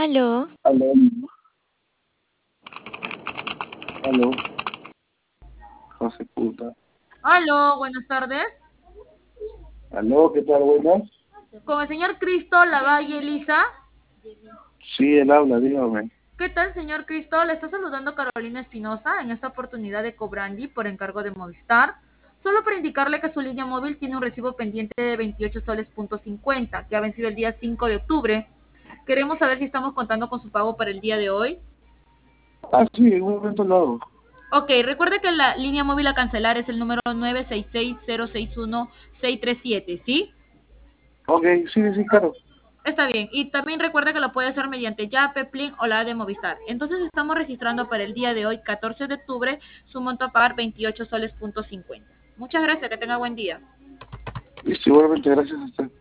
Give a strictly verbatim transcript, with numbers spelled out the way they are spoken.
Aló. Aló, aló, José puta. Aló, buenas tardes. Aló, ¿qué tal, buenas? Con el señor Cristo Lavalle Elisa. Sí, él habla, dígame. ¿Qué tal, señor Cristo? Le está saludando Carolina Espinosa en esta oportunidad de Cobrandi por encargo de Movistar. Solo para indicarle que su línea móvil tiene un recibo pendiente de veintiocho soles punto cincuenta, que ha vencido el día cinco de octubre. Queremos saber si estamos contando con su pago para el día de hoy. Ah, sí, en un momento lo hago. Ok, recuerde que la línea móvil a cancelar es el número nueve seis seis, cero seis uno, seis tres siete, ¿sí? Ok, sí, sí, claro. Está bien, y también recuerda que lo puede hacer mediante Yape, Plin o la de Movistar. Entonces estamos registrando para el día de hoy, catorce de octubre, su monto a pagar veintiocho soles punto cincuenta. Muchas gracias, que tenga buen día. Listo, igualmente, gracias a usted.